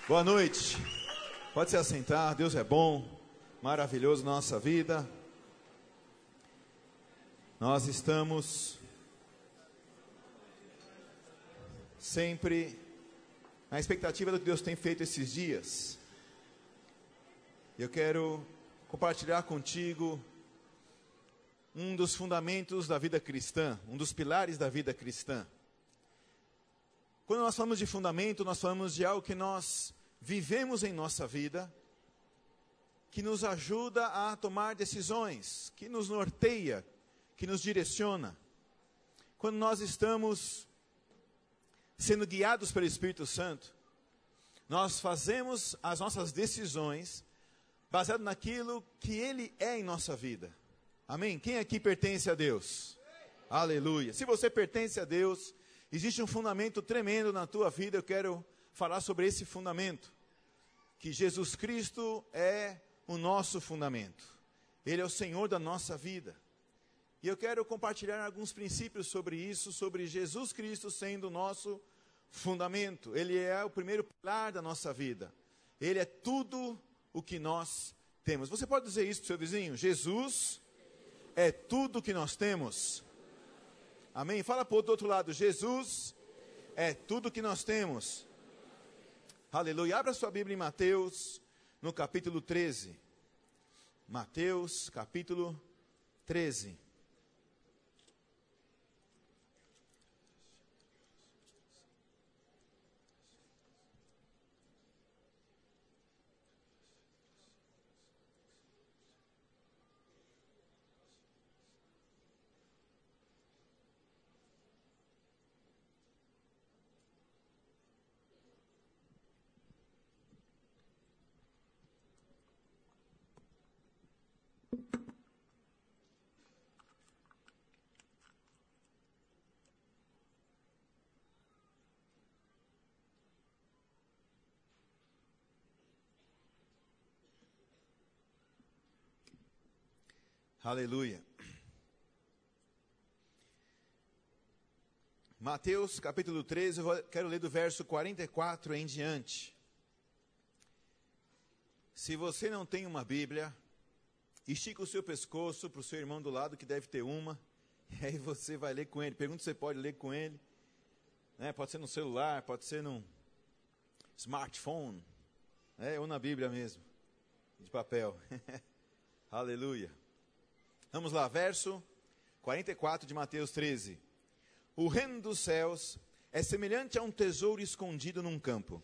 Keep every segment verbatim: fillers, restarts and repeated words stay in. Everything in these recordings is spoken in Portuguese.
Boa noite. Pode se assentar. Deus é bom, maravilhoso na nossa vida. Nós estamos sempre na expectativa do que Deus tem feito esses dias. Eu quero compartilhar contigo um dos fundamentos da vida cristã, um dos pilares da vida cristã. Quando nós falamos de fundamento, nós falamos de algo que nós vivemos em nossa vida, que nos ajuda a tomar decisões, que nos norteia, que nos direciona. Quando nós estamos sendo guiados pelo Espírito Santo, nós fazemos as nossas decisões baseado naquilo que Ele é em nossa vida. Amém? Quem aqui pertence a Deus? Aleluia. Se você pertence a Deus, existe um fundamento tremendo na tua vida. Eu quero falar sobre esse fundamento, que Jesus Cristo é o nosso fundamento. Ele é o Senhor da nossa vida. E eu quero compartilhar alguns princípios sobre isso, sobre Jesus Cristo sendo o nosso fundamento. Ele é o primeiro pilar da nossa vida. Ele é tudo o que nós temos. Você pode dizer isso para o seu vizinho? Jesus é tudo o que nós temos. Amém? Fala para o outro lado. Jesus é tudo o que nós temos. Aleluia. Abra sua Bíblia em Mateus, no capítulo treze. Mateus, capítulo treze. Aleluia. Mateus capítulo treze, eu quero ler do verso quarenta e quatro em diante. Se você não tem uma Bíblia, estica o seu pescoço para o seu irmão do lado, que deve ter uma, e aí você vai ler com ele. Pergunta se você pode ler com ele. Né? Pode ser no celular, pode ser num smartphone, né? Ou na Bíblia mesmo, de papel. Aleluia. Vamos lá, verso quarenta e quatro de Mateus treze. O reino dos céus é semelhante a um tesouro escondido num campo.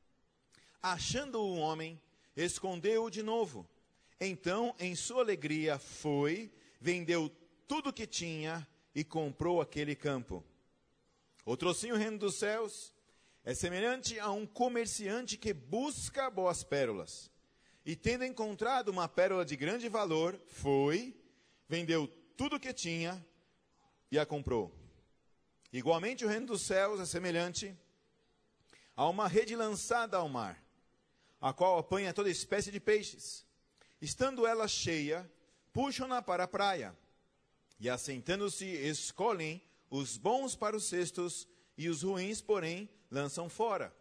Achando-o um homem, escondeu-o de novo. Então, em sua alegria, foi, vendeu tudo o que tinha e comprou aquele campo. Outro assim, o reino dos céus é semelhante a um comerciante que busca boas pérolas. E tendo encontrado uma pérola de grande valor, foi, vendeu tudo o que tinha e a comprou. Igualmente o reino dos céus é semelhante a uma rede lançada ao mar, a qual apanha toda espécie de peixes. Estando ela cheia, puxam-na para a praia, e assentando-se escolhem os bons para os cestos, e os ruins, porém, lançam fora.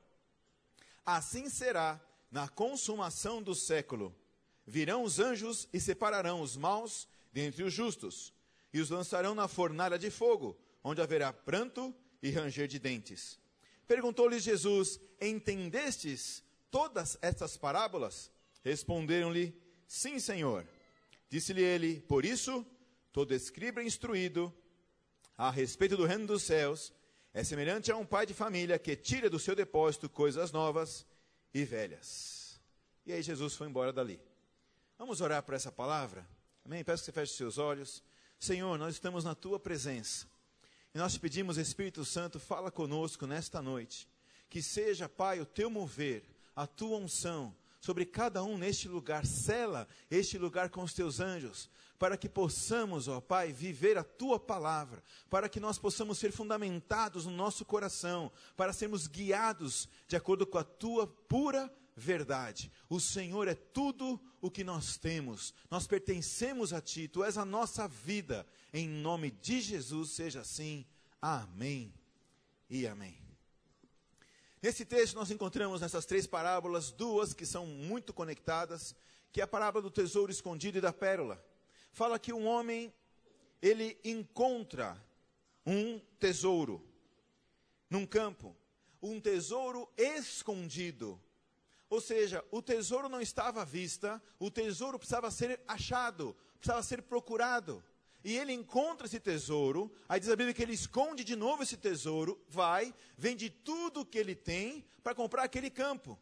Assim será na consumação do século. Virão os anjos e separarão os maus dentre os justos, e os lançarão na fornalha de fogo, onde haverá pranto e ranger de dentes. Perguntou-lhes Jesus: entendestes todas estas parábolas? Responderam-lhe: sim, Senhor. Disse-lhe ele: por isso, todo escriba instruído a respeito do reino dos céus é semelhante a um pai de família que tira do seu depósito coisas novas e velhas. E aí Jesus foi embora dali. Vamos orar por essa palavra? Amém? Peço que você feche seus olhos. Senhor, nós estamos na Tua presença. E nós te pedimos, Espírito Santo, fala conosco nesta noite. Que seja, Pai, o Teu mover, a Tua unção sobre cada um neste lugar. Sela este lugar com os Teus anjos, para que possamos, ó Pai, viver a Tua palavra. Para que nós possamos ser fundamentados no nosso coração, para sermos guiados de acordo com a Tua pura verdade. O Senhor é tudo o que nós temos. Nós pertencemos a Ti. Tu és a nossa vida. Em nome de Jesus, seja assim. Amém e amém. Nesse texto nós encontramos nessas três parábolas, duas que são muito conectadas, que é a parábola do tesouro escondido e da pérola. Fala que um homem, ele encontra um tesouro num campo, um tesouro escondido. Ou seja, o tesouro não estava à vista, o tesouro precisava ser achado, precisava ser procurado. E ele encontra esse tesouro, aí diz a Bíblia que ele esconde de novo esse tesouro, vai, vende tudo o que ele tem para comprar aquele campo.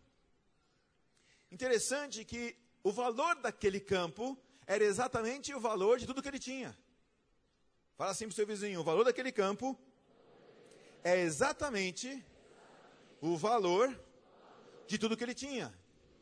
Interessante que o valor daquele campo era exatamente o valor de tudo que ele tinha. Fala assim para o seu vizinho, o valor daquele campo é exatamente o valor de tudo que ele tinha.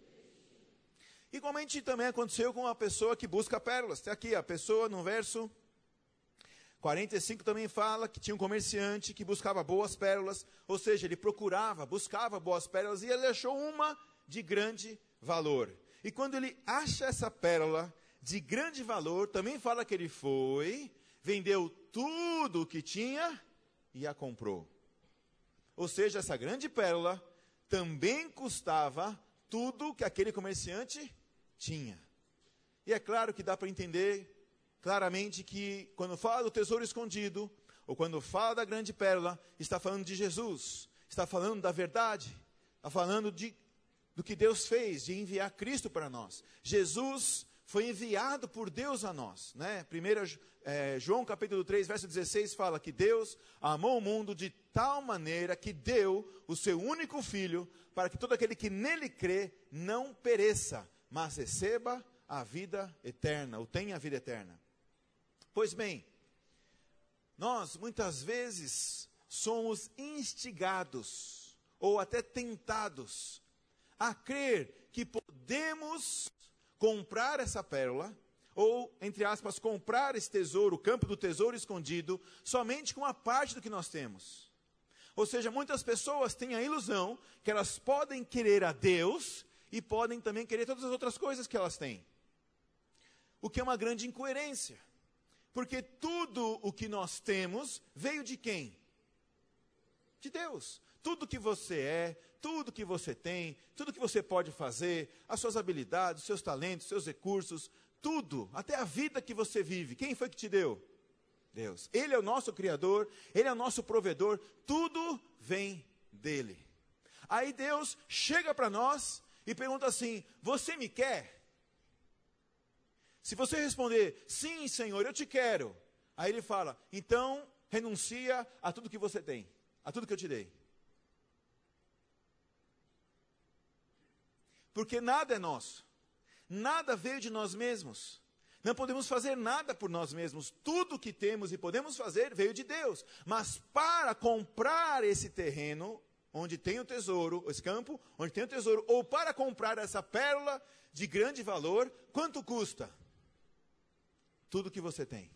Igualmente também aconteceu com a pessoa que busca pérolas. Está aqui a pessoa no verso quarenta e cinco também fala que tinha um comerciante que buscava boas pérolas, ou seja, ele procurava, buscava boas pérolas e ele achou uma de grande valor. E quando ele acha essa pérola de grande valor, também fala que ele foi, vendeu tudo o que tinha e a comprou. Ou seja, essa grande pérola também custava tudo que aquele comerciante tinha. E é claro que dá para entender claramente que quando fala do tesouro escondido, ou quando fala da grande pérola, está falando de Jesus, está falando da verdade, está falando de, do que Deus fez, de enviar Cristo para nós. Jesus foi enviado por Deus a nós, né? Primeiro, é, João capítulo três, verso dezesseis, fala que Deus amou o mundo de tal maneira que deu o seu único Filho, para que todo aquele que nele crê não pereça, mas receba a vida eterna, ou tenha a vida eterna. Pois bem, nós muitas vezes somos instigados, ou até tentados, a crer que podemos comprar essa pérola, ou, entre aspas, comprar esse tesouro, o campo do tesouro escondido, somente com a parte do que nós temos. Ou seja, muitas pessoas têm a ilusão que elas podem querer a Deus e podem também querer todas as outras coisas que elas têm. O que é uma grande incoerência. Porque tudo o que nós temos veio de quem? De Deus. Tudo que você é, tudo que você tem, tudo que você pode fazer, as suas habilidades, os seus talentos, os seus recursos, tudo, até a vida que você vive, quem foi que te deu? Deus. Ele é o nosso Criador, Ele é o nosso provedor, tudo vem dEle. Aí Deus chega para nós e pergunta assim, você me quer? Se você responder, sim, Senhor, eu te quero. Aí Ele fala, então renuncia a tudo que você tem, a tudo que eu te dei. Porque nada é nosso, nada veio de nós mesmos. Não podemos fazer nada por nós mesmos. Tudo que temos e podemos fazer veio de Deus. Mas para comprar esse terreno, onde tem o tesouro, esse campo, onde tem o tesouro, ou para comprar essa pérola de grande valor, quanto custa? Tudo que você tem.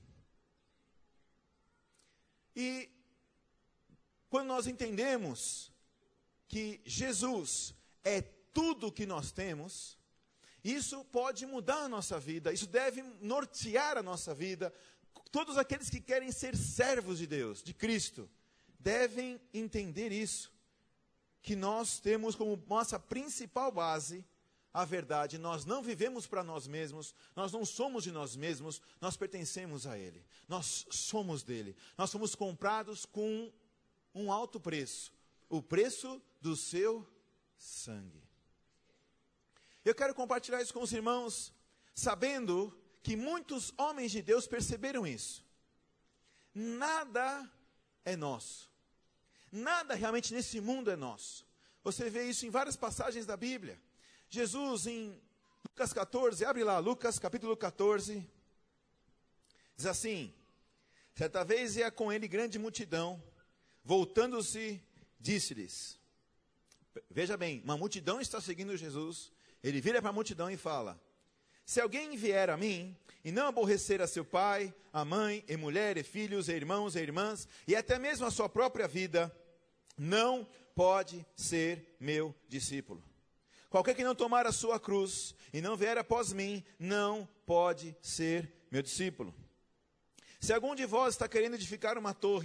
E quando nós entendemos que Jesus é tudo o que nós temos, isso pode mudar a nossa vida, isso deve nortear a nossa vida. Todos aqueles que querem ser servos de Deus, de Cristo, devem entender isso, que nós temos como nossa principal base a verdade. Nós não vivemos para nós mesmos, nós não somos de nós mesmos, nós pertencemos a Ele, nós somos dele, nós somos comprados com um alto preço, o preço do seu sangue. Eu quero compartilhar isso com os irmãos, sabendo que muitos homens de Deus perceberam isso. Nada é nosso. Nada realmente nesse mundo é nosso. Você vê isso em várias passagens da Bíblia. Jesus em Lucas catorze, abre lá, Lucas capítulo catorze, diz assim, certa vez ia com ele grande multidão, voltando-se, disse-lhes, veja bem, uma multidão está seguindo Jesus, ele vira para a multidão e fala, se alguém vier a mim, e não aborrecer a seu pai, a mãe, e mulher, e filhos, e irmãos, e irmãs, e até mesmo a sua própria vida, não pode ser meu discípulo. Qualquer que não tomar a sua cruz, e não vier após mim, não pode ser meu discípulo. Se algum de vós está querendo edificar uma torre,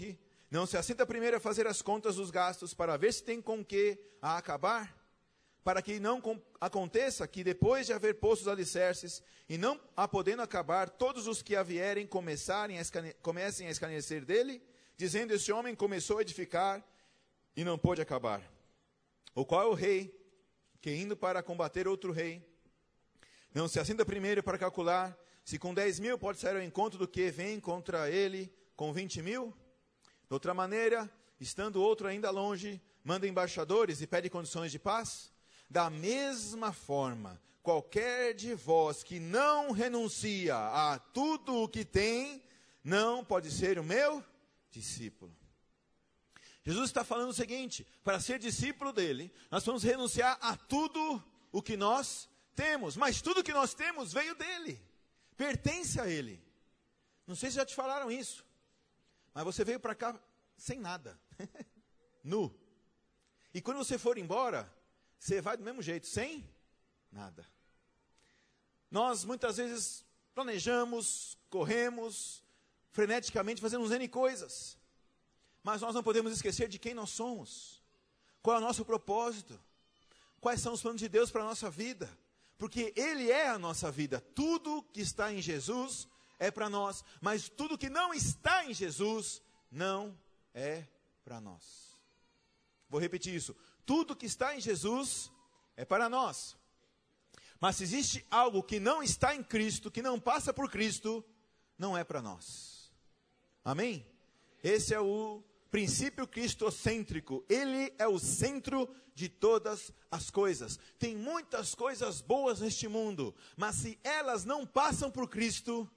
Não se assenta primeiro a fazer as contas dos gastos, para ver se tem com que a acabar? Para que não com, aconteça que, depois de haver posto os alicerces, e não a podendo acabar, todos os que a vierem começarem a escane, comecem a escarnecer dele, dizendo, esse homem começou a edificar e não pôde acabar. O qual é o rei, que indo para combater outro rei, não se assenta primeiro para calcular, se com dez mil pode sair ao encontro do que vem contra ele com vinte mil? De outra maneira, estando outro ainda longe, manda embaixadores e pede condições de paz? Da mesma forma, qualquer de vós que não renuncia a tudo o que tem, não pode ser o meu discípulo. Jesus está falando o seguinte, para ser discípulo dele, nós vamos renunciar a tudo o que nós temos, mas tudo que nós temos veio dele, pertence a ele. Não sei se já te falaram isso, mas você veio para cá sem nada, nu. E quando você for embora, você vai do mesmo jeito, sem nada. Nós muitas vezes planejamos, corremos, freneticamente fazemos N coisas. Mas nós não podemos esquecer de quem nós somos. Qual é o nosso propósito. Quais são os planos de Deus para a nossa vida. Porque Ele é a nossa vida. Tudo que está em Jesus é para nós. Mas tudo que não está em Jesus não é para nós. Vou repetir isso. Tudo que está em Jesus é para nós. Mas se existe algo que não está em Cristo, que não passa por Cristo, não é para nós. Amém? Esse é o princípio cristocêntrico. Ele é o centro de todas as coisas. Tem muitas coisas boas neste mundo, mas se elas não passam por Cristo,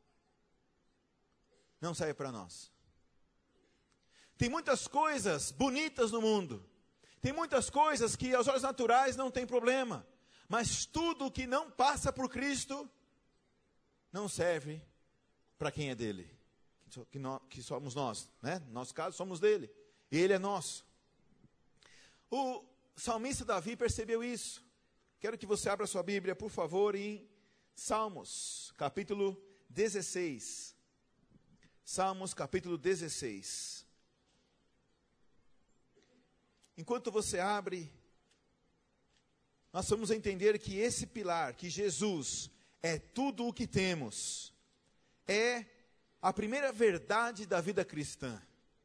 não serve para nós. Tem muitas coisas bonitas no mundo. Tem muitas coisas que aos olhos naturais não tem problema. Mas tudo que não passa por Cristo, não serve para quem é dele. Que, nós, que somos nós, né? No nosso caso, somos dele. E ele é nosso. O salmista Davi percebeu isso. Quero que você abra sua Bíblia, por favor, em Salmos, capítulo dezesseis. Salmos, capítulo dezesseis. Enquanto você abre, nós vamos entender que esse pilar, que Jesus é tudo o que temos, é a primeira verdade da vida cristã.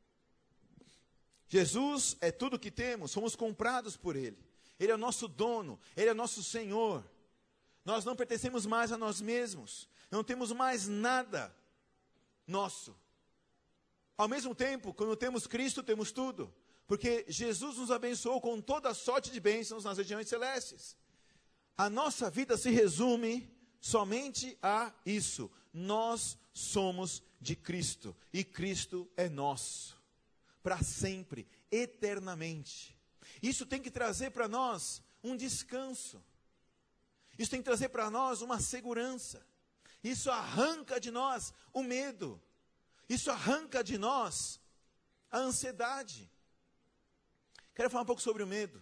Jesus é tudo o que temos, somos comprados por Ele. Ele é o nosso dono, Ele é o nosso Senhor. Nós não pertencemos mais a nós mesmos, não temos mais nada nosso. Ao mesmo tempo, quando temos Cristo, temos tudo. Porque Jesus nos abençoou com toda sorte de bênçãos nas regiões celestes. A nossa vida se resume somente a isso. Nós somos de Cristo. E Cristo é nosso. Para sempre, eternamente. Isso tem que trazer para nós um descanso. Isso tem que trazer para nós uma segurança. Isso arranca de nós o medo. Isso arranca de nós a ansiedade. Quero falar um pouco sobre o medo.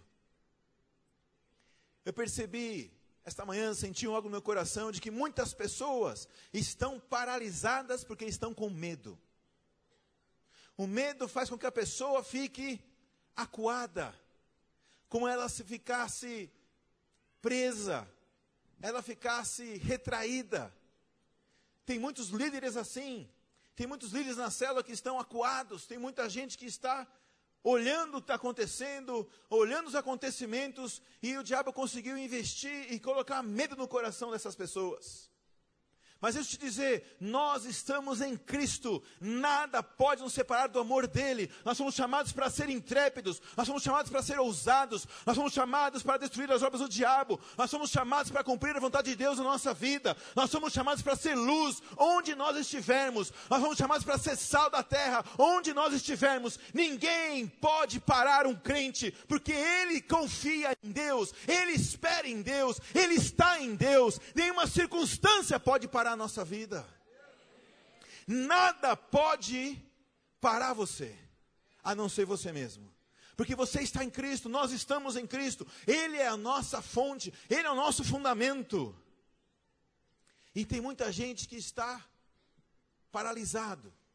Eu percebi, esta manhã, senti algo no meu coração, de que muitas pessoas estão paralisadas porque estão com medo. O medo faz com que a pessoa fique acuada, como ela se ficasse presa, ela ficasse retraída. Tem muitos líderes assim, tem muitos líderes na célula que estão acuados, tem muita gente que está olhando o que está acontecendo, olhando os acontecimentos, e o diabo conseguiu investir e colocar medo no coração dessas pessoas. Mas deixa eu te dizer, nós estamos em Cristo, nada pode nos separar do amor dele. Nós somos chamados para ser intrépidos, nós somos chamados para ser ousados, nós somos chamados para destruir as obras do diabo, nós somos chamados para cumprir a vontade de Deus na nossa vida, nós somos chamados para ser luz onde nós estivermos, nós somos chamados para ser sal da terra onde nós estivermos. Ninguém pode parar um crente, porque ele confia em Deus, ele espera em Deus, ele está em Deus. Nenhuma circunstância pode parar a nossa vida. Nada pode parar você, a não ser você mesmo. Porque você está em Cristo, nós estamos em Cristo. Ele é a nossa fonte, Ele é o nosso fundamento. E tem muita gente que está paralisado,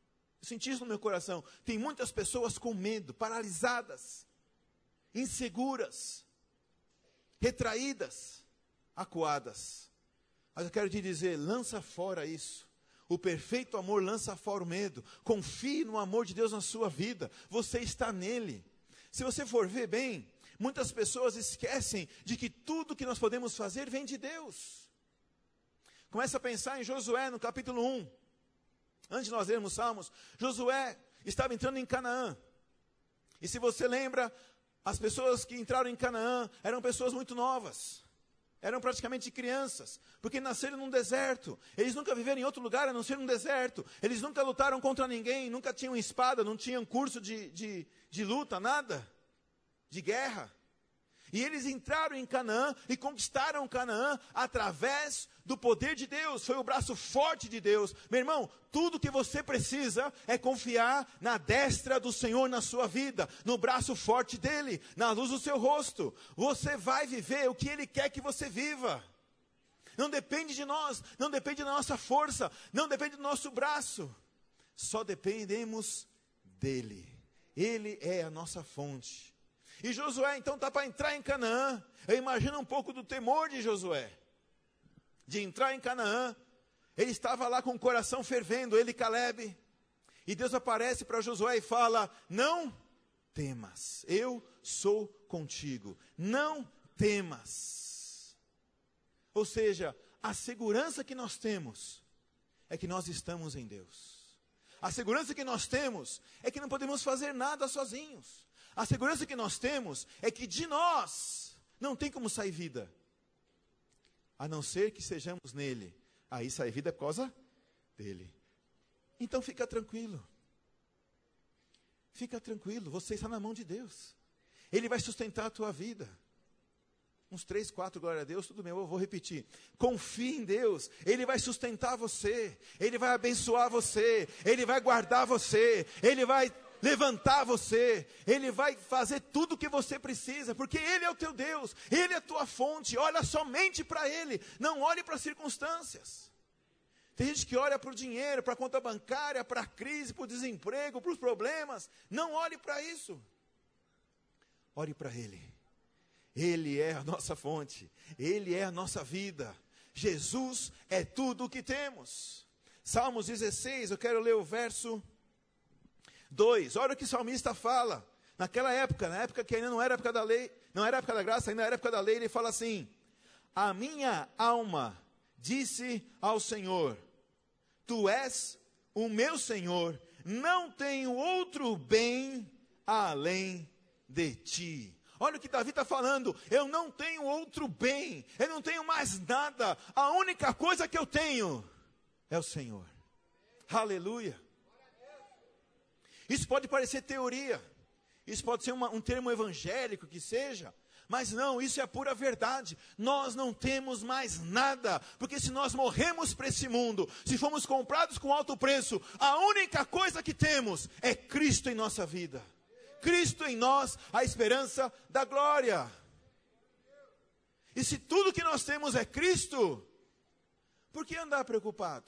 Eu senti isso no meu coração. Tem muitas pessoas com medo, paralisadas, inseguras, retraídas, acuadas. Mas eu quero te dizer, lança fora isso. O perfeito amor lança fora o medo. Confie no amor de Deus na sua vida. Você está nele. Se você for ver bem, muitas pessoas esquecem de que tudo que nós podemos fazer vem de Deus. Começa a pensar em Josué no capítulo um. Antes de nós lermos Salmos, Josué estava entrando em Canaã. E se você lembra, as pessoas que entraram em Canaã eram pessoas muito novas. Eram praticamente crianças, porque nasceram num deserto. Eles nunca viveram em outro lugar a não ser num deserto. Eles nunca lutaram contra ninguém, nunca tinham espada, não tinham curso de, de, de luta, nada, de guerra. E eles entraram em Canaã e conquistaram Canaã através do poder de Deus. Foi o braço forte de Deus. Meu irmão, tudo que você precisa é confiar na destra do Senhor na sua vida, no braço forte dele, na luz do seu rosto. Você vai viver o que ele quer que você viva. Não depende de nós, não depende da nossa força, não depende do nosso braço. Só dependemos dele. Ele é a nossa fonte. E Josué então está para entrar em Canaã. Eu imagino um pouco do temor de Josué. De entrar em Canaã. Ele estava lá com o coração fervendo, ele e Caleb. E Deus aparece para Josué e fala, não temas, eu sou contigo. Não temas. Ou seja, a segurança que nós temos é que nós estamos em Deus. A segurança que nós temos é que não podemos fazer nada sozinhos. A segurança que nós temos é que de nós não tem como sair vida. A não ser que sejamos nele. Aí sair vida é por causa dele. Então fica tranquilo. Fica tranquilo, você está na mão de Deus. Ele vai sustentar a tua vida. Uns três, quatro, glória a Deus, tudo bem, eu vou repetir. Confie em Deus, Ele vai sustentar você. Ele vai abençoar você. Ele vai guardar você. Ele vai levantar você, Ele vai fazer tudo o que você precisa, porque Ele é o teu Deus, Ele é a tua fonte. Olha somente para Ele, não olhe para as circunstâncias. Tem gente que olha para o dinheiro, para a conta bancária, para a crise, para o desemprego, para os problemas. Não olhe para isso. Olhe para Ele. Ele é a nossa fonte, Ele é a nossa vida. Jesus é tudo o que temos. Salmos dezesseis, eu quero ler o verso dois, olha o que o salmista fala, naquela época, na época que ainda não era época da lei, não era época da graça, ainda era época da lei, ele fala assim, a minha alma disse ao Senhor, tu és o meu Senhor, não tenho outro bem além de ti. Olha o que Davi está falando, eu não tenho outro bem, eu não tenho mais nada, a única coisa que eu tenho é o Senhor. Aleluia. Isso pode parecer teoria, isso pode ser uma, um termo evangélico que seja, mas não, isso é a pura verdade. Nós não temos mais nada, porque se nós morremos para esse mundo, se fomos comprados com alto preço, a única coisa que temos é Cristo em nossa vida. Cristo em nós, a esperança da glória. E se tudo que nós temos é Cristo, por que andar preocupado?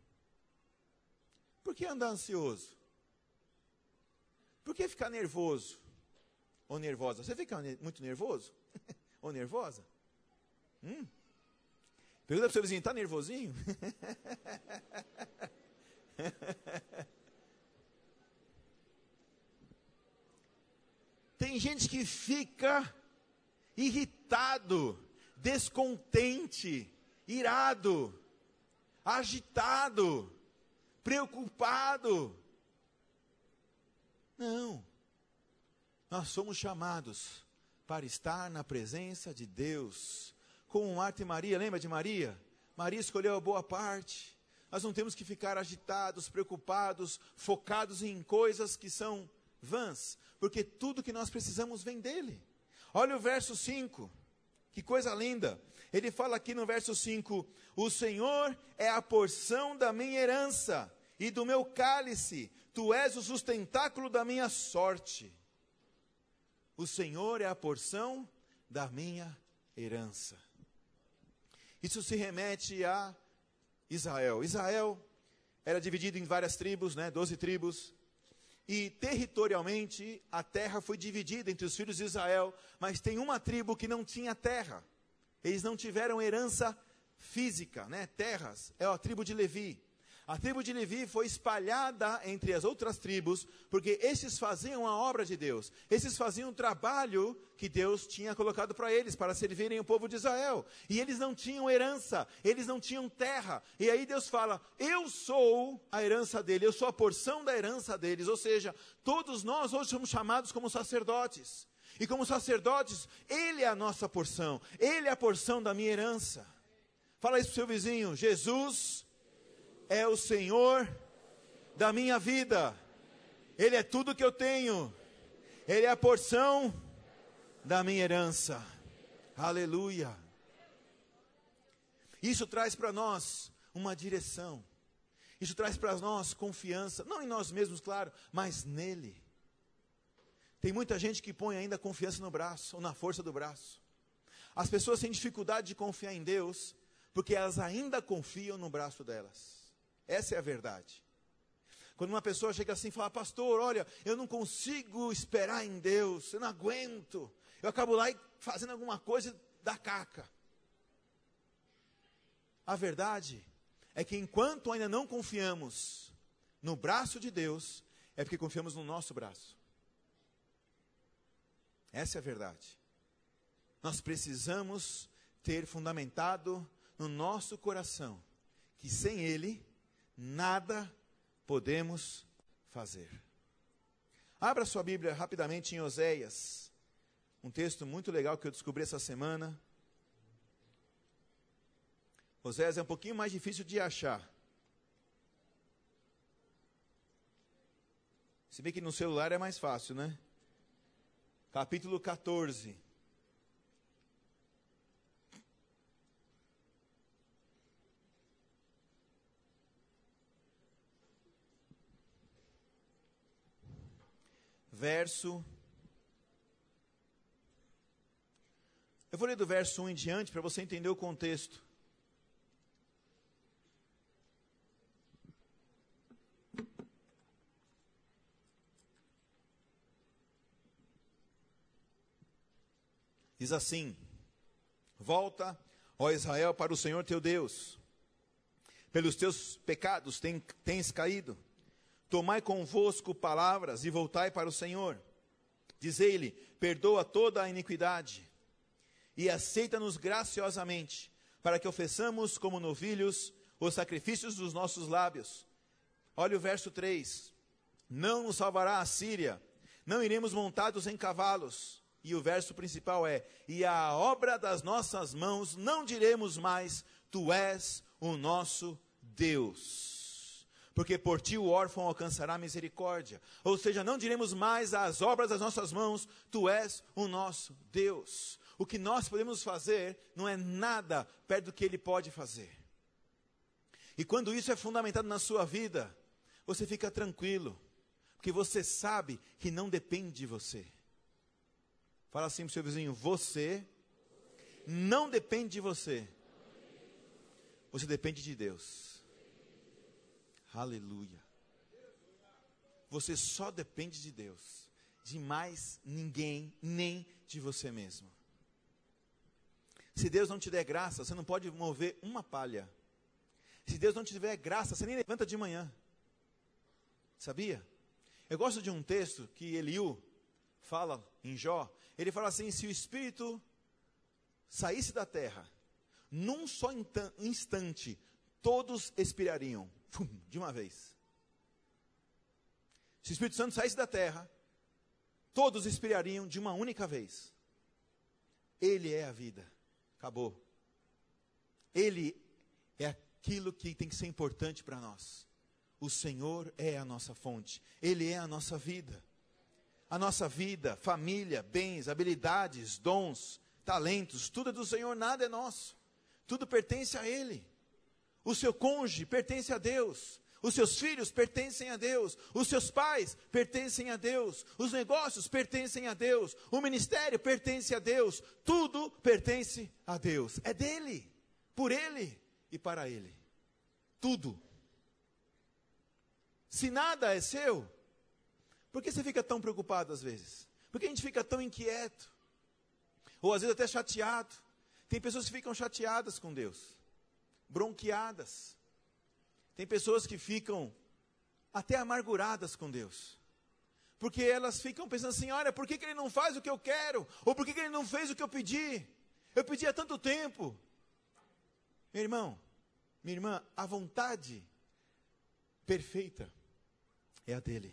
Por que andar ansioso? Por que ficar nervoso ou nervosa? Você fica muito nervoso ou nervosa? Hum? Pergunta para o seu vizinho, está nervosinho? Tem gente que fica irritado, descontente, irado, agitado, preocupado. Não, nós somos chamados para estar na presença de Deus, como Marta e Maria, lembra de Maria? Maria escolheu a boa parte. Nós não temos que ficar agitados, preocupados, focados em coisas que são vãs, porque tudo que nós precisamos vem dele. Olha o verso cinco, que coisa linda, ele fala aqui no verso cinco, o Senhor é a porção da minha herança e do meu cálice, tu és o sustentáculo da minha sorte. O Senhor é a porção da minha herança. Isso se remete a Israel. Israel era dividido em várias tribos, né, doze tribos. E territorialmente a terra foi dividida entre os filhos de Israel, mas tem uma tribo que não tinha terra. Eles não tiveram herança física, né, terras. É a tribo de Levi. A tribo de Levi foi espalhada entre as outras tribos, porque esses faziam a obra de Deus. Esses faziam o trabalho que Deus tinha colocado para eles, para servirem o povo de Israel. E eles não tinham herança, eles não tinham terra. E aí Deus fala, eu sou a herança dele, eu sou a porção da herança deles. Ou seja, todos nós hoje somos chamados como sacerdotes. E como sacerdotes, ele é a nossa porção, ele é a porção da minha herança. Fala isso para o seu vizinho, Jesus é o Senhor da minha vida. Ele é tudo que eu tenho. Ele é a porção da minha herança. Aleluia. Isso traz para nós uma direção. Isso traz para nós confiança. Não em nós mesmos, claro, mas nele. Tem muita gente que põe ainda confiança no braço, ou na força do braço. As pessoas têm dificuldade de confiar em Deus, porque elas ainda confiam no braço delas. Essa é a verdade. Quando uma pessoa chega assim e fala, pastor, olha, eu não consigo esperar em Deus, eu não aguento. Eu acabo lá e fazendo alguma coisa da caca. A verdade é que enquanto ainda não confiamos no braço de Deus, é porque confiamos no nosso braço. Essa é a verdade. Nós precisamos ter fundamentado no nosso coração que sem Ele, nada podemos fazer. Abra sua Bíblia rapidamente em Oséias. Um texto muito legal que eu descobri essa semana. Oséias é um pouquinho mais difícil de achar. Se bem que no celular é mais fácil, né? Capítulo quatorze. Verso. Eu vou ler do verso um em diante para você entender o contexto. Diz assim: volta, ó Israel, para o Senhor teu Deus. Pelos teus pecados ten, tens caído. Tomai convosco palavras e voltai para o Senhor. Dizei-lhe, perdoa toda a iniquidade e aceita-nos graciosamente, para que ofereçamos como novilhos os sacrifícios dos nossos lábios. Olha o verso três. Não nos salvará a Síria, não iremos montados em cavalos. E o verso principal é, e a obra das nossas mãos não diremos mais, tu és o nosso Deus. Porque por ti o órfão alcançará misericórdia. Ou seja, não diremos mais as obras das nossas mãos, tu és o nosso Deus. O que nós podemos fazer não é nada perto do que Ele pode fazer. E quando isso é fundamentado na sua vida, você fica tranquilo, porque você sabe que não depende de você. Fala assim para o seu vizinho, você não depende de você. Você depende de Deus. Aleluia. Você só depende de Deus, de mais ninguém, nem de você mesmo. Se Deus não te der graça, você não pode mover uma palha. Se Deus não te der graça, você nem levanta de manhã. Sabia? Eu gosto de um texto que Eliú fala em Jó. Ele fala assim, se o Espírito saísse da terra, num só instante, todos expirariam. De uma vez. Se o Espírito Santo saísse da terra, todos expirariam de uma única vez. Ele é a vida. Acabou. Ele é aquilo que tem que ser importante para nós. O Senhor é a nossa fonte. Ele é a nossa vida. A nossa vida, família, bens, habilidades, dons, talentos, tudo é do Senhor, nada é nosso. Tudo pertence a Ele. O seu cônjuge pertence a Deus. Os seus filhos pertencem a Deus. Os seus pais pertencem a Deus. Os negócios pertencem a Deus. O ministério pertence a Deus. Tudo pertence a Deus. É dele, por Ele e para Ele. Tudo. Se nada é seu, por que você fica tão preocupado às vezes? Por que a gente fica tão inquieto? Ou às vezes até chateado. Tem pessoas que ficam chateadas com Deus, bronqueadas. Tem pessoas que ficam até amarguradas com Deus. Porque elas ficam pensando assim, olha, por que, que Ele não faz o que eu quero? Ou por que, que Ele não fez o que eu pedi? Eu pedi há tanto tempo. Meu irmão, minha irmã, a vontade perfeita é a dEle.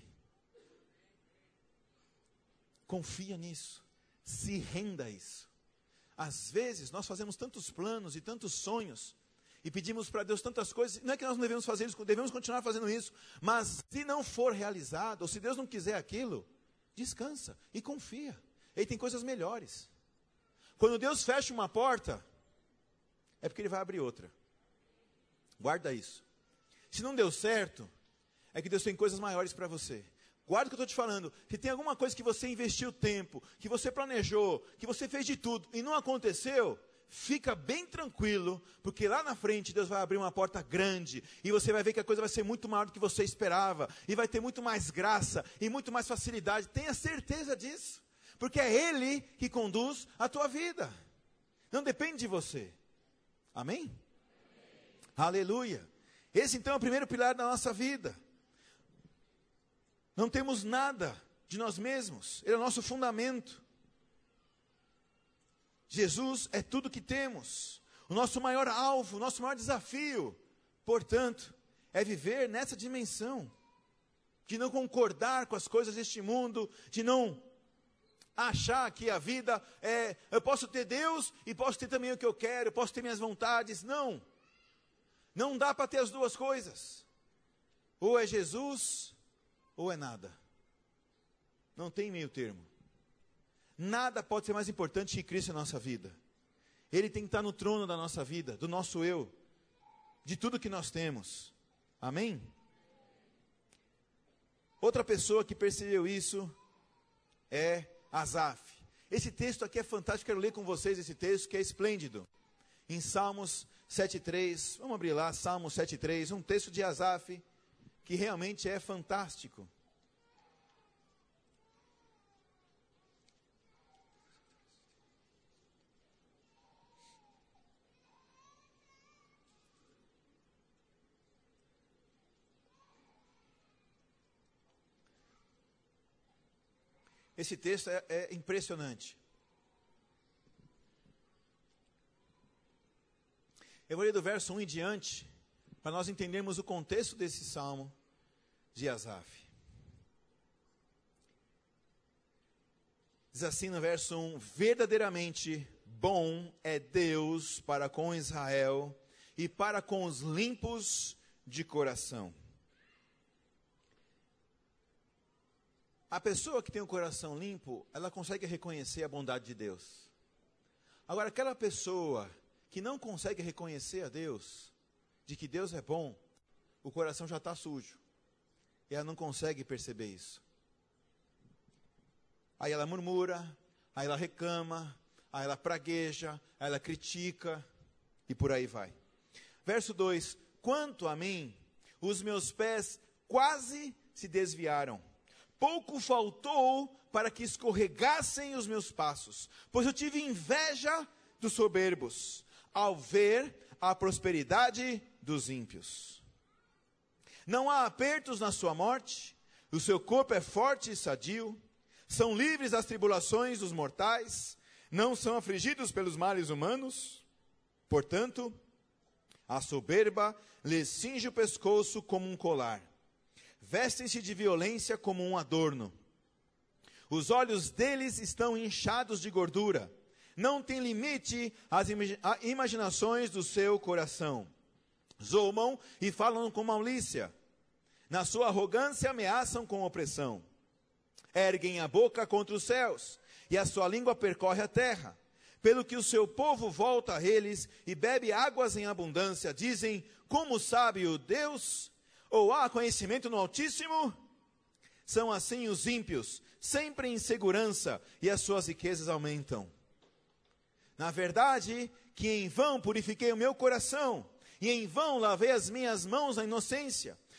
Confia nisso. Se renda a isso. Às vezes nós fazemos tantos planos e tantos sonhos e pedimos para Deus tantas coisas. Não é que nós não devemos fazer isso, devemos continuar fazendo isso. Mas se não for realizado, ou se Deus não quiser aquilo, descansa e confia. Ele tem coisas melhores. Quando Deus fecha uma porta, é porque Ele vai abrir outra. Guarda isso. Se não deu certo, é que Deus tem coisas maiores para você. Guarda o que eu estou te falando. Se tem alguma coisa que você investiu tempo, que você planejou, que você fez de tudo e não aconteceu, fica bem tranquilo, porque lá na frente Deus vai abrir uma porta grande e você vai ver que a coisa vai ser muito maior do que você esperava e vai ter muito mais graça e muito mais facilidade. Tenha certeza disso, porque é Ele que conduz a tua vida. Não depende de você. Amém? Amém. Aleluia. Esse então é o primeiro pilar da nossa vida. Não temos nada de nós mesmos. Ele é o nosso fundamento. Jesus é tudo que temos. O nosso maior alvo, o nosso maior desafio, portanto, é viver nessa dimensão. De não concordar com as coisas deste mundo. De não achar que a vida é... Eu posso ter Deus e posso ter também o que eu quero. Eu posso ter minhas vontades. Não. Não dá para ter as duas coisas. Ou é Jesus... ou é nada. Não tem meio termo. Nada pode ser mais importante que Cristo na nossa vida. Ele tem que estar no trono da nossa vida, do nosso eu, de tudo que nós temos. Amém? Outra pessoa que percebeu isso é Asaf. Esse texto aqui é fantástico, quero ler com vocês esse texto que é esplêndido. Em Salmos sete três, vamos abrir lá, Salmos sete três, um texto de Asaf, que realmente é fantástico. Esse texto é, é impressionante. Eu vou ler do verso um em diante, para nós entendermos o contexto desse salmo de Asaf. Diz assim no verso um: verdadeiramente bom é Deus para com Israel e para com os limpos de coração. A pessoa que tem o coração limpo, ela consegue reconhecer a bondade de Deus. Agora, aquela pessoa que não consegue reconhecer a Deus, de que Deus é bom, o coração já está sujo. E ela não consegue perceber isso. Aí ela murmura, aí ela reclama, aí ela pragueja, aí ela critica, e por aí vai. Verso dois: quanto a mim, os meus pés quase se desviaram. Pouco faltou para que escorregassem os meus passos, pois eu tive inveja dos soberbos, ao ver a prosperidade dos ímpios. Não há apertos na sua morte, o seu corpo é forte e sadio, são livres das tribulações dos mortais, não são afligidos pelos males humanos. Portanto, a soberba lhes cinge o pescoço como um colar, vestem-se de violência como um adorno. Os olhos deles estão inchados de gordura, não tem limite às imaginações do seu coração. Zombam e falam com malícia. Na sua arrogância ameaçam com opressão. Erguem a boca contra os céus, e a sua língua percorre a terra. Pelo que o seu povo volta a eles e bebe águas em abundância. Dizem: como sabe o Deus? Ou há conhecimento no Altíssimo? São assim os ímpios, sempre em segurança, e as suas riquezas aumentam. Na verdade, que em vão purifiquei o meu coração, e em vão lavei as minhas mãos na inocência.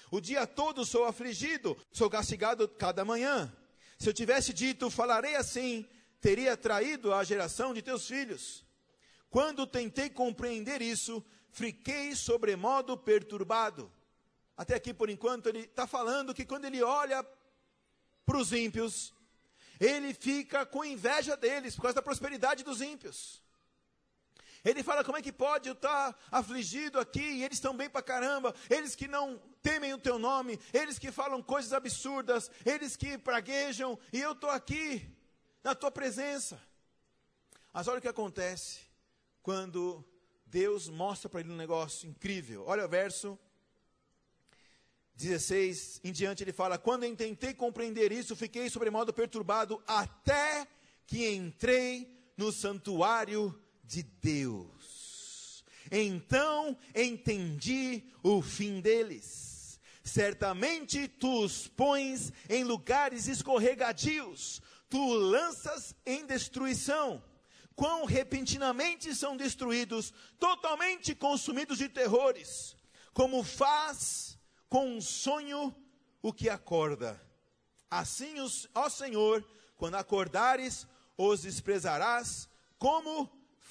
O dia todo sou afligido, sou castigado cada manhã. Se eu tivesse dito, falarei assim, teria traído a geração de teus filhos. Quando tentei compreender isso, fiquei sobremodo perturbado. Até aqui, por enquanto, ele está falando que quando ele olha para os ímpios, ele fica com inveja deles, por causa da prosperidade dos ímpios. Ele fala, como é que pode eu estar afligido aqui, e eles estão bem pra caramba, eles que não temem o teu nome, eles que falam coisas absurdas, eles que praguejam, e eu estou aqui, na tua presença. Mas olha o que acontece, quando Deus mostra para ele um negócio incrível. Olha o verso dezesseis em diante, ele fala, quando eu tentei compreender isso, fiquei sobremodo perturbado, até que entrei no santuário de Deus. Então entendi o fim deles. Certamente tu os pões em lugares escorregadios, tu lanças em destruição. Quão repentinamente são destruídos, totalmente consumidos de terrores, como faz com um sonho o que acorda. Assim, os, ó Senhor, quando acordares, os desprezarás como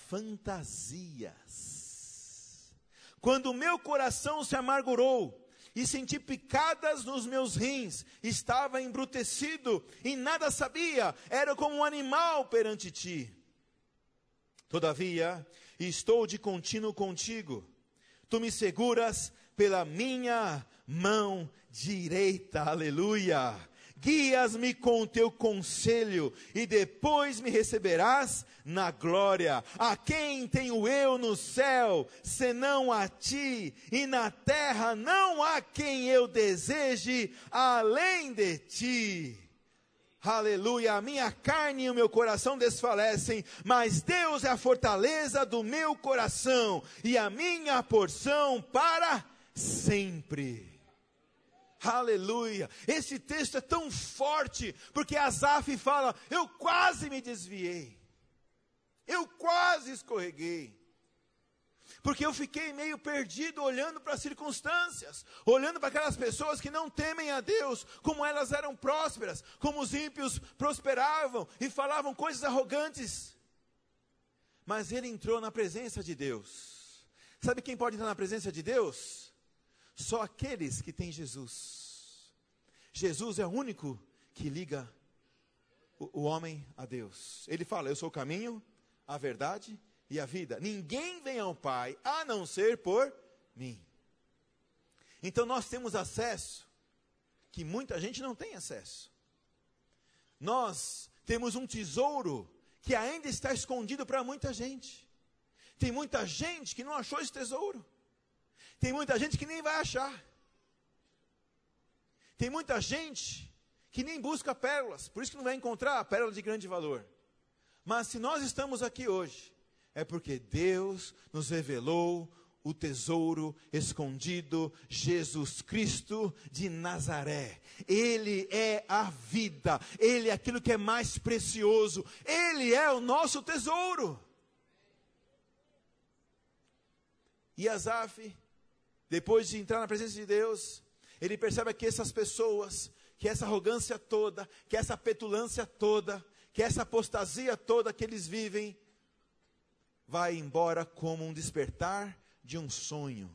fantasias. Quando o meu coração se amargurou e senti picadas nos meus rins, estava embrutecido e nada sabia, era como um animal perante ti. Todavia, estou de contínuo contigo, tu me seguras pela minha mão direita, aleluia. Guias-me com o teu conselho, e depois me receberás na glória. A quem tenho eu no céu, senão a ti, e na terra não há quem eu deseje além de ti. Aleluia, a minha carne e o meu coração desfalecem, mas Deus é a fortaleza do meu coração, e a minha porção para sempre. Aleluia, esse texto é tão forte, porque Asaf fala, eu quase me desviei, eu quase escorreguei, porque eu fiquei meio perdido olhando para as circunstâncias, olhando para aquelas pessoas que não temem a Deus, como elas eram prósperas, como os ímpios prosperavam e falavam coisas arrogantes. Mas ele entrou na presença de Deus. Sabe quem pode entrar na presença de Deus? Só aqueles que têm Jesus. Jesus é o único que liga o, o homem a Deus. Ele fala, eu sou o caminho, a verdade e a vida. Ninguém vem ao Pai, a não ser por mim. Então nós temos acesso, que muita gente não tem acesso. Nós temos um tesouro, que ainda está escondido para muita gente. Tem muita gente que não achou esse tesouro. Tem muita gente que nem vai achar. Tem muita gente que nem busca pérolas, por isso que não vai encontrar a pérola de grande valor. Mas se nós estamos aqui hoje, é porque Deus nos revelou o tesouro escondido, Jesus Cristo de Nazaré. Ele é a vida, Ele é aquilo que é mais precioso, Ele é o nosso tesouro. E Asaf, depois de entrar na presença de Deus, ele percebe que essas pessoas, que essa arrogância toda, que essa petulância toda, que essa apostasia toda que eles vivem, vai embora como um despertar de um sonho.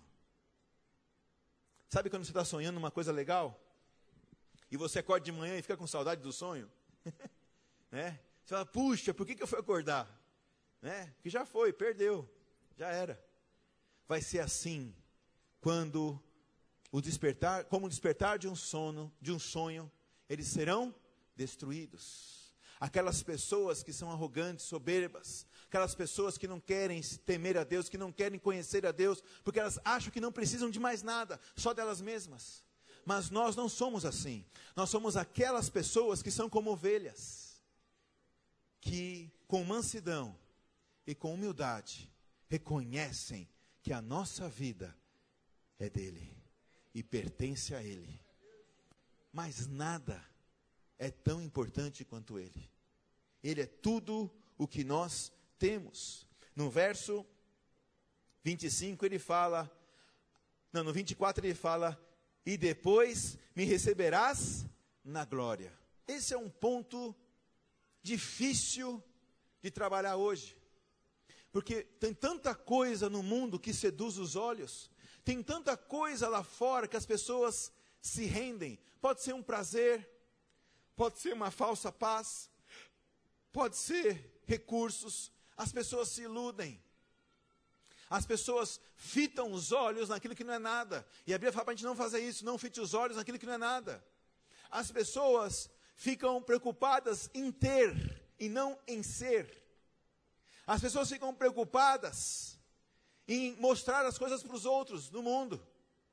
Sabe quando você está sonhando uma coisa legal? E você acorda de manhã e fica com saudade do sonho? Né? Você fala, puxa, por que, que eu fui acordar? Né? Porque já foi, perdeu, já era. Vai ser assim, quando o despertar, como o despertar de um sono, de um sonho, eles serão destruídos. Aquelas pessoas que são arrogantes, soberbas, aquelas pessoas que não querem temer a Deus, que não querem conhecer a Deus, porque elas acham que não precisam de mais nada, só delas mesmas. Mas nós não somos assim. Nós somos aquelas pessoas que são como ovelhas, que com mansidão e com humildade reconhecem que a nossa vida é dele e pertence a ele. Mas nada é tão importante quanto ele. Ele é tudo o que nós temos. No verso vinte e cinco ele fala, não, no vinte e quatro ele fala, e depois me receberás na glória. Esse é um ponto difícil de trabalhar hoje, porque tem tanta coisa no mundo que seduz os olhos, tem tanta coisa lá fora que as pessoas se rendem. Pode ser um prazer, pode ser uma falsa paz, pode ser recursos. As pessoas se iludem, as pessoas fitam os olhos naquilo que não é nada, e a Bíblia fala para a gente não fazer isso, não fite os olhos naquilo que não é nada. As pessoas ficam preocupadas em ter e não em ser. As pessoas ficam preocupadas em mostrar as coisas para os outros no mundo.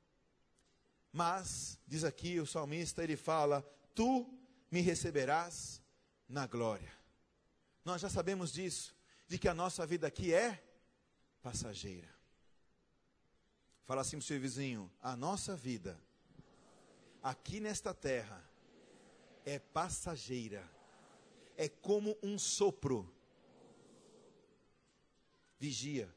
Mas, diz aqui o salmista, ele fala, tu me receberás na glória. Nós já sabemos disso, de que a nossa vida aqui é passageira. Fala assim para o seu vizinho, a nossa vida aqui nesta terra é passageira, é como um sopro. Vigia.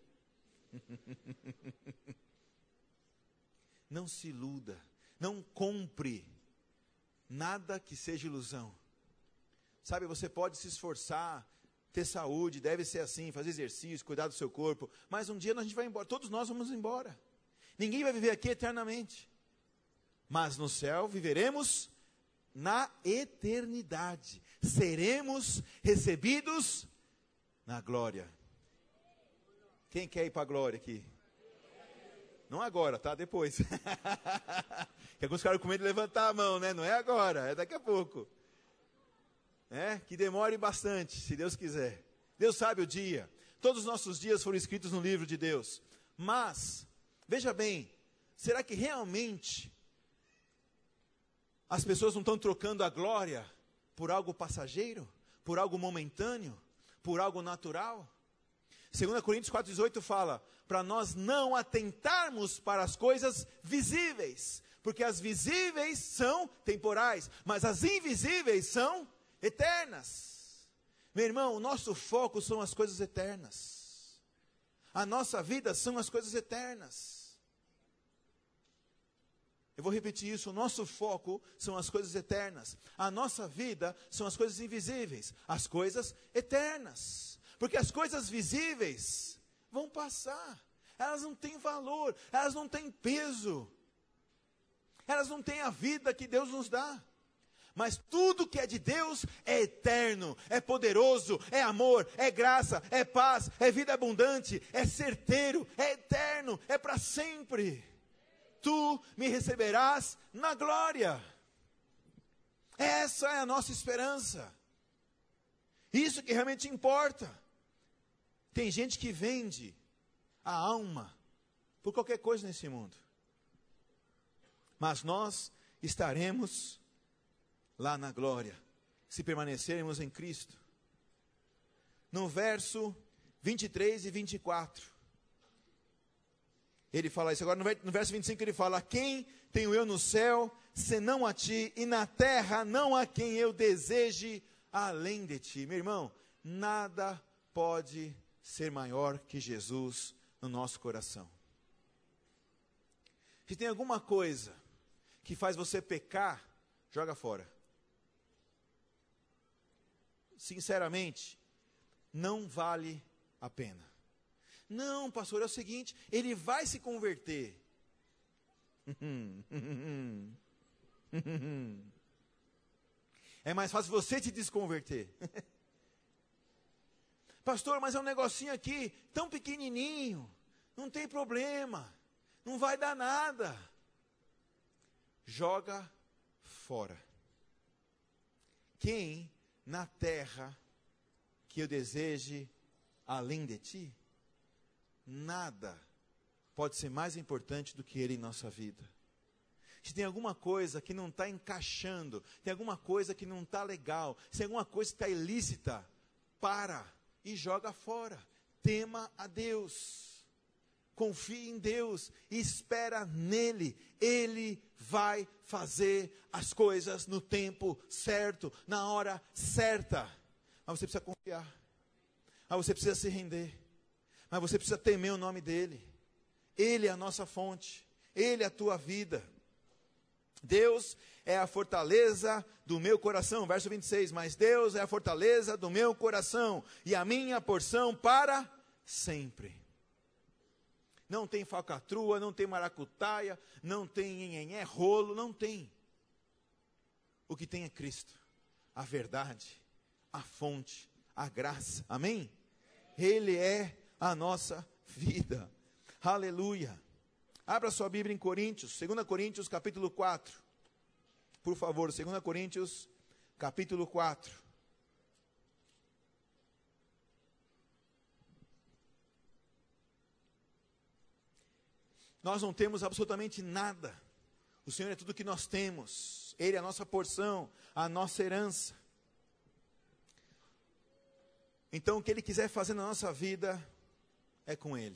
Não se iluda, não compre nada que seja ilusão. Sabe, você pode se esforçar, ter saúde, deve ser assim, fazer exercício, cuidar do seu corpo, mas um dia a gente vai embora, todos nós vamos embora. Ninguém vai viver aqui eternamente, mas no céu viveremos na eternidade, seremos recebidos na glória. Quem quer ir para a glória aqui? Não agora, tá? Depois. Que alguns ficaram com medo de levantar a mão, né? Não é agora, é daqui a pouco. É, que demore bastante, se Deus quiser. Deus sabe o dia. Todos os nossos dias foram escritos no livro de Deus. Mas, veja bem, será que realmente as pessoas não estão trocando a glória por algo passageiro? Por algo momentâneo? Por algo natural? Segunda Coríntios quatro, dezoito fala, para nós não atentarmos para as coisas visíveis, porque as visíveis são temporais, mas as invisíveis são eternas. Meu irmão, o nosso foco são as coisas eternas. A nossa vida são as coisas eternas. Eu vou repetir isso, o nosso foco são as coisas eternas. A nossa vida são as coisas invisíveis, as coisas eternas. Porque as coisas visíveis vão passar, elas não têm valor, elas não têm peso, elas não têm a vida que Deus nos dá. Mas tudo que é de Deus é eterno, é poderoso, é amor, é graça, é paz, é vida abundante, é certeiro, é eterno, é para sempre. Tu me receberás na glória. Essa é a nossa esperança. Isso que realmente importa. Tem gente que vende a alma por qualquer coisa nesse mundo. Mas nós estaremos lá na glória, se permanecermos em Cristo. No verso vinte e três e vinte e quatro, ele fala isso. Agora no verso vinte e cinco ele fala, a quem tenho eu no céu, senão a ti, e na terra não há quem eu deseje além de ti. Meu irmão, nada pode ser maior que Jesus no nosso coração. Se tem alguma coisa que faz você pecar, joga fora. Sinceramente, não vale a pena. Não, pastor, é o seguinte, ele vai se converter. É mais fácil você se desconverter. Pastor, mas é um negocinho aqui, tão pequenininho, não tem problema, não vai dar nada. Joga fora. Quem na terra que eu deseje além de ti? Nada pode ser mais importante do que ele em nossa vida. Se tem alguma coisa que não está encaixando, tem alguma coisa que não está legal, se tem alguma coisa que está ilícita, para e joga fora. Tema a Deus, confie em Deus e espera nele. Ele vai fazer as coisas no tempo certo, na hora certa. Mas você precisa confiar, mas você precisa se render, mas você precisa temer o nome dele. Ele é a nossa fonte, ele é a tua vida. Deus é a fortaleza do meu coração. Verso vinte e seis, mas Deus é a fortaleza do meu coração e a minha porção para sempre. Não tem falcatrua, não tem maracutaia, não tem nhenhenhé, rolo, não tem. O que tem é Cristo, a verdade, a fonte, a graça. Amém? Ele é a nossa vida. Aleluia. Abra sua Bíblia em Coríntios, dois Coríntios capítulo quatro. Por favor, dois Coríntios capítulo quatro. Nós não temos absolutamente nada. O Senhor é tudo que nós temos. Ele é a nossa porção, a nossa herança. Então, o que Ele quiser fazer na nossa vida é com Ele.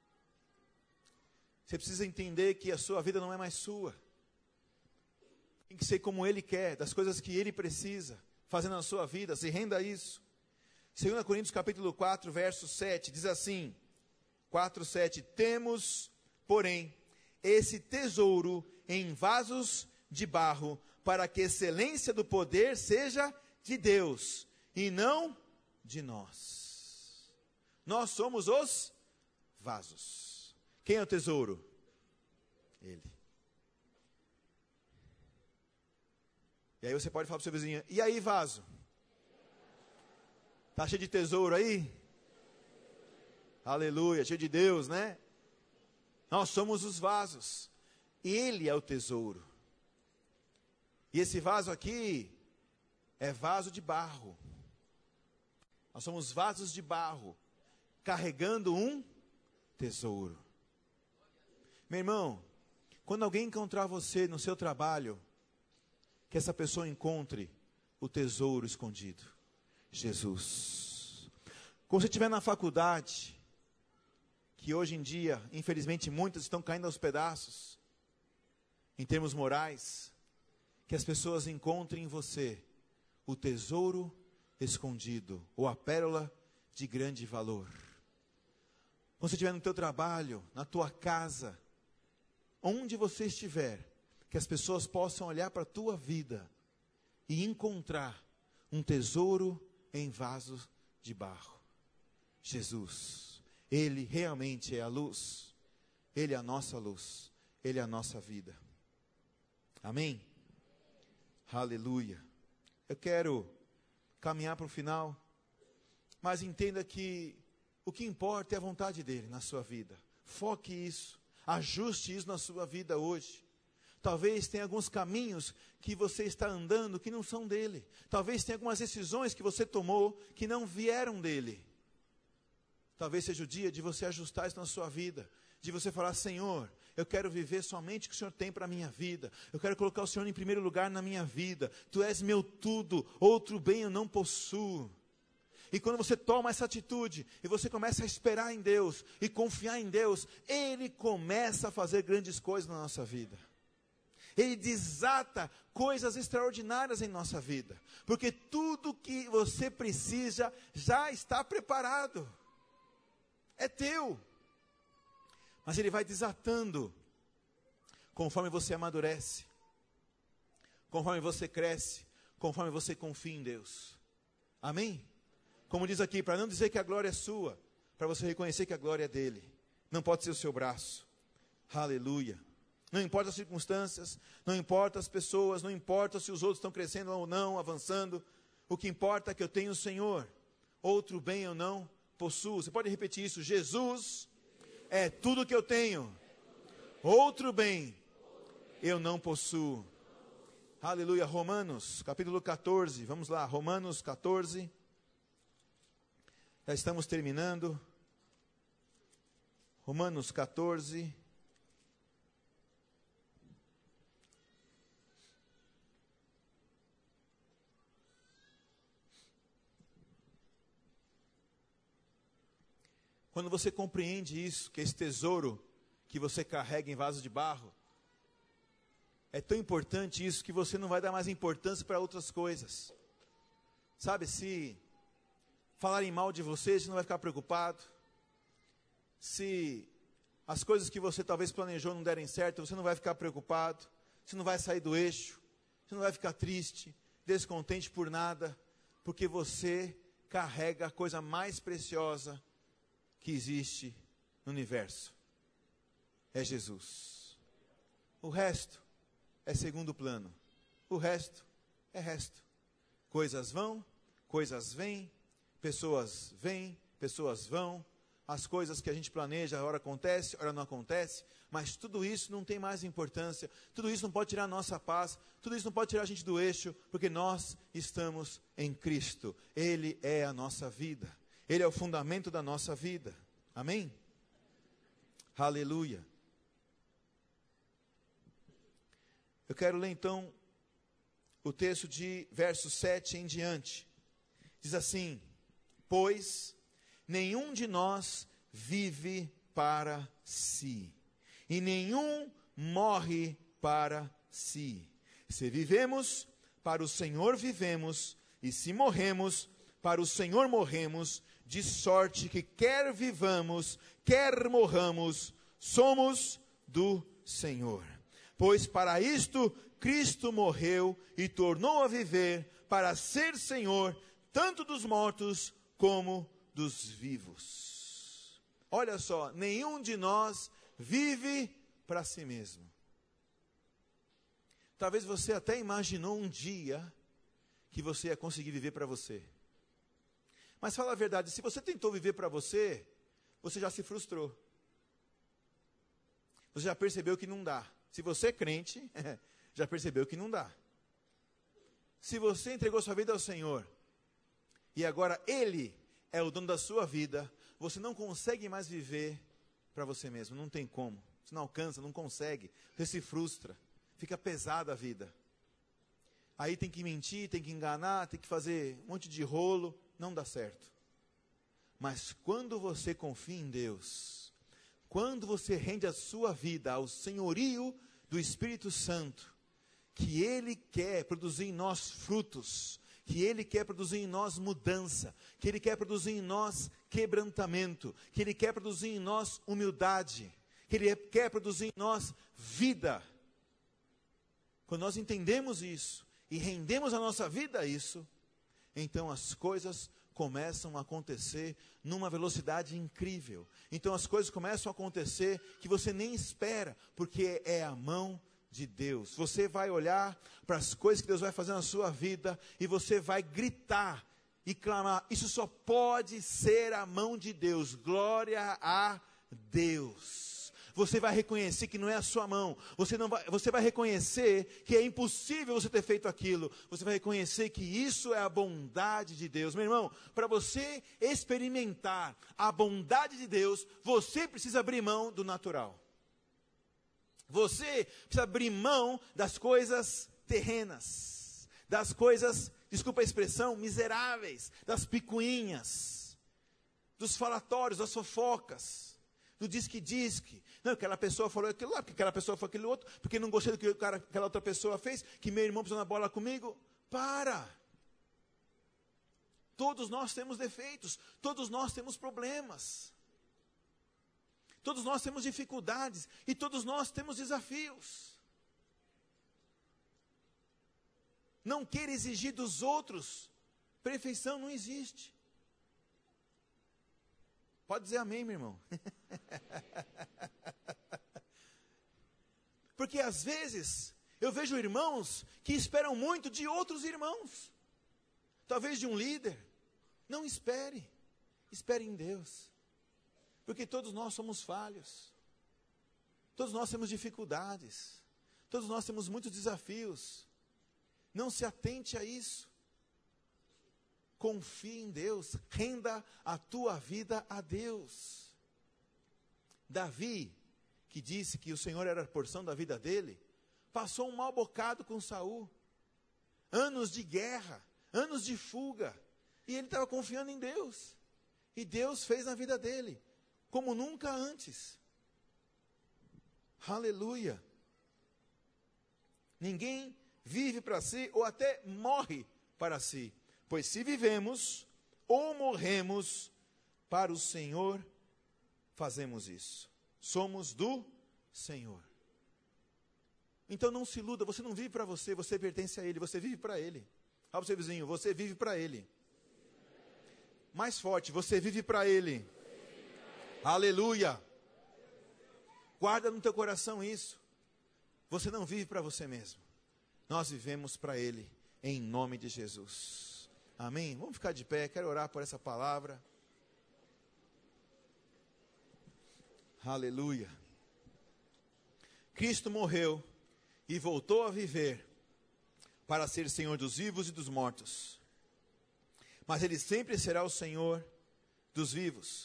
Você precisa entender que a sua vida não é mais sua. Tem que ser como Ele quer, das coisas que Ele precisa fazer na sua vida. Se renda a isso. dois Coríntios capítulo quatro, verso sete, diz assim, quatro, sete, temos, porém, esse tesouro em vasos de barro, para que a excelência do poder seja de Deus, e não de nós. Nós somos os vasos. Quem é o tesouro? Ele. E aí você pode falar para o seu vizinho, e aí vaso? Está cheio de tesouro aí? Aleluia, cheio de Deus, né? Nós somos os vasos. Ele é o tesouro. E esse vaso aqui é vaso de barro. Nós somos vasos de barro, carregando um tesouro. Meu irmão, quando alguém encontrar você no seu trabalho, que essa pessoa encontre o tesouro escondido, Jesus. Quando você estiver na faculdade, que hoje em dia, infelizmente, muitas estão caindo aos pedaços, em termos morais, que as pessoas encontrem em você o tesouro escondido, ou a pérola de grande valor. Quando você estiver no teu trabalho, na tua casa, onde você estiver, que as pessoas possam olhar para a tua vida e encontrar um tesouro em vasos de barro. Jesus, Ele realmente é a luz, Ele é a nossa luz, Ele é a nossa vida. Amém? Aleluia. Eu quero caminhar para o final, mas entenda que o que importa é a vontade dEle na sua vida. Foque isso, ajuste isso na sua vida hoje. Talvez tenha alguns caminhos que você está andando que não são dEle. Talvez tenha algumas decisões que você tomou que não vieram dEle. Talvez seja o dia de você ajustar isso na sua vida, de você falar, Senhor, eu quero viver somente o que o Senhor tem para a minha vida. Eu quero colocar o Senhor em primeiro lugar na minha vida. Tu és meu tudo, outro bem eu não possuo. E quando você toma essa atitude, e você começa a esperar em Deus, e confiar em Deus, Ele começa a fazer grandes coisas na nossa vida. Ele desata coisas extraordinárias em nossa vida. Porque tudo que você precisa já está preparado. É teu. Mas Ele vai desatando conforme você amadurece, conforme você cresce, conforme você confia em Deus. Amém? Como diz aqui, para não dizer que a glória é sua, para você reconhecer que a glória é dEle. Não pode ser o seu braço. Aleluia. Não importa as circunstâncias, não importa as pessoas, não importa se os outros estão crescendo ou não, avançando. O que importa é que eu tenho o Senhor. Outro bem eu não possuo. Você pode repetir isso? Jesus é tudo que eu tenho. Outro bem eu não possuo. Aleluia. Romanos, capítulo catorze. Vamos lá, Romanos catorze. Já estamos terminando. Romanos catorze. Quando você compreende isso, que esse tesouro que você carrega em vaso de barro, é tão importante isso que você não vai dar mais importância para outras coisas. Sabe, se falarem mal de você, você não vai ficar preocupado. Se as coisas que você talvez planejou não derem certo, você não vai ficar preocupado. você não vai sair do eixo, você não vai ficar triste, descontente por nada, porque você carrega a coisa mais preciosa que existe no universo. É Jesus. O resto é segundo plano. O resto é resto. Coisas vão, coisas vêm, pessoas vêm, pessoas vão. As coisas que a gente planeja, a hora acontece, a hora não acontece. Mas tudo isso não tem mais importância. Tudo isso não pode tirar a nossa paz. Tudo isso não pode tirar a gente do eixo. Porque nós estamos em Cristo. Ele é a nossa vida. Ele é o fundamento da nossa vida. Amém? Aleluia. Eu quero ler então o texto de verso sete em diante. Diz assim: pois nenhum de nós vive para si, e nenhum morre para si. Se vivemos, para o Senhor vivemos, e se morremos, para o Senhor morremos, de sorte que quer vivamos, quer morramos, somos do Senhor. Pois para isto Cristo morreu e tornou a viver, para ser Senhor, tanto dos mortos como dos vivos. Olha só, nenhum de nós vive para si mesmo. Talvez você até imaginou um dia que você ia conseguir viver para você. Mas fala a verdade, se você tentou viver para você, você já se frustrou. Você já percebeu que não dá. Se você é crente, já percebeu que não dá. Se você entregou sua vida ao Senhor, e agora Ele é o dono da sua vida, você não consegue mais viver para você mesmo, não tem como. Você não alcança, não consegue, você se frustra, fica pesada a vida. Aí tem que mentir, tem que enganar, tem que fazer um monte de rolo, não dá certo. Mas quando você confia em Deus, quando você rende a sua vida ao senhorio do Espírito Santo, que Ele quer produzir em nós frutos, que Ele quer produzir em nós mudança, que Ele quer produzir em nós quebrantamento, que Ele quer produzir em nós humildade, que Ele quer produzir em nós vida. Quando nós entendemos isso e rendemos a nossa vida a isso, então as coisas começam a acontecer numa velocidade incrível. Então as coisas começam a acontecer que você nem espera, porque é a mão de Deus. Você vai olhar para as coisas que Deus vai fazer na sua vida e você vai gritar e clamar: isso só pode ser a mão de Deus. Glória a Deus. Você vai reconhecer que não é a sua mão. Você, não vai, você vai reconhecer que é impossível você ter feito aquilo. Você vai reconhecer que isso é a bondade de Deus. Meu irmão, para você experimentar a bondade de Deus, você precisa abrir mão do natural. Você precisa abrir mão das coisas terrenas, das coisas, desculpa a expressão, miseráveis, das picuinhas, dos falatórios, das fofocas, do disque-disque. Não, aquela pessoa falou aquilo lá, porque aquela pessoa falou aquilo outro, porque não gostei do que cara, aquela outra pessoa fez, que meu irmão pisou na bola comigo. Para! Todos nós temos defeitos, todos nós temos problemas. Todos nós temos dificuldades e todos nós temos desafios. Não queira exigir dos outros, perfeição não existe. Pode dizer amém, meu irmão. Porque às vezes eu vejo irmãos que esperam muito de outros irmãos. Talvez de um líder. Não espere, espere em Deus. Porque todos nós somos falhos. Todos nós temos dificuldades. Todos nós temos muitos desafios. Não se atente a isso. Confie em Deus. Renda a tua vida a Deus. Davi, que disse que o Senhor era a porção da vida dele, passou um mau bocado com Saul. Anos de guerra, anos de fuga. E ele estava confiando em Deus. E Deus fez na vida dele como nunca antes. Aleluia. Ninguém vive para si ou até morre para si. Pois se vivemos ou morremos, para o Senhor fazemos isso. Somos do Senhor. Então não se iluda, você não vive para você, você pertence a Ele, você vive para Ele. Fala para o seu vizinho, você vive para Ele. Mais forte, você vive para Ele. Aleluia. Guarda no teu coração isso. Você não vive para você mesmo. Nós vivemos para Ele, em nome de Jesus. Amém? Vamos ficar de pé, quero orar por essa palavra. Aleluia. Cristo morreu e voltou a viver para ser Senhor dos vivos e dos mortos. Mas Ele sempre será o Senhor dos vivos.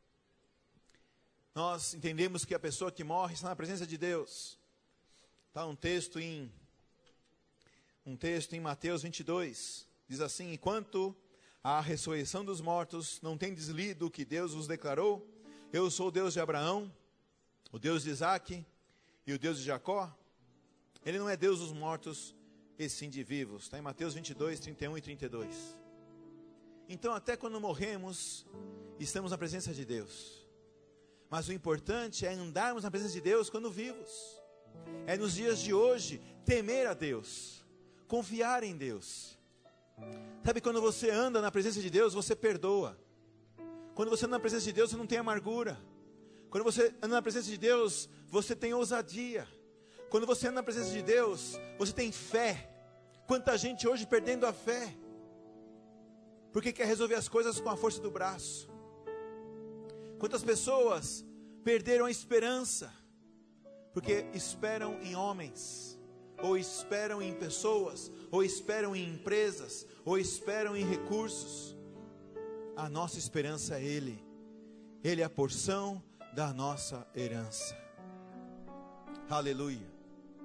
Nós entendemos que a pessoa que morre está na presença de Deus. Está um texto em um texto em Mateus vinte e dois, diz assim: enquanto a ressurreição dos mortos não tendes lido o que Deus vos declarou, eu sou o Deus de Abraão, o Deus de Isaque e o Deus de Jacó. Ele não é Deus dos mortos, e sim de vivos. Está em Mateus vinte e dois, trinta e um e trinta e dois. Então até quando morremos, estamos na presença de Deus. Mas o importante é andarmos na presença de Deus quando vivos. É nos dias de hoje, temer a Deus, confiar em Deus. Sabe, quando você anda na presença de Deus, você perdoa. Quando você anda na presença de Deus, você não tem amargura. Quando você anda na presença de Deus, você tem ousadia. Quando você anda na presença de Deus, você tem fé. Quanta gente hoje perdendo a fé, porque quer resolver as coisas com a força do braço. Quantas pessoas perderam a esperança, porque esperam em homens, ou esperam em pessoas, ou esperam em empresas, ou esperam em recursos. A nossa esperança é Ele. Ele é a porção da nossa herança. Aleluia.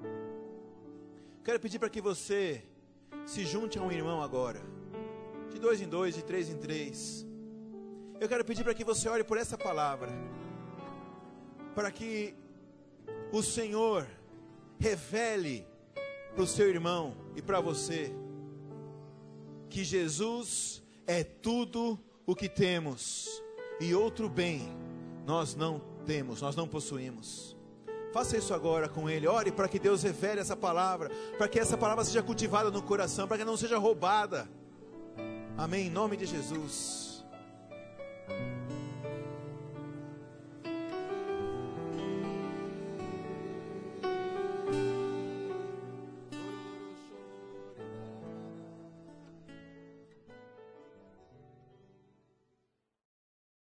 Quero pedir para que você se junte a um irmão agora, de dois em dois, de três em três. Eu quero pedir para que você ore por essa palavra, para que o Senhor revele para o seu irmão e para você que Jesus é tudo o que temos, e outro bem nós não temos, nós não possuímos. Faça isso agora com Ele. Ore para que Deus revele essa palavra, para que essa palavra seja cultivada no coração, para que não seja roubada. Amém, em nome de Jesus.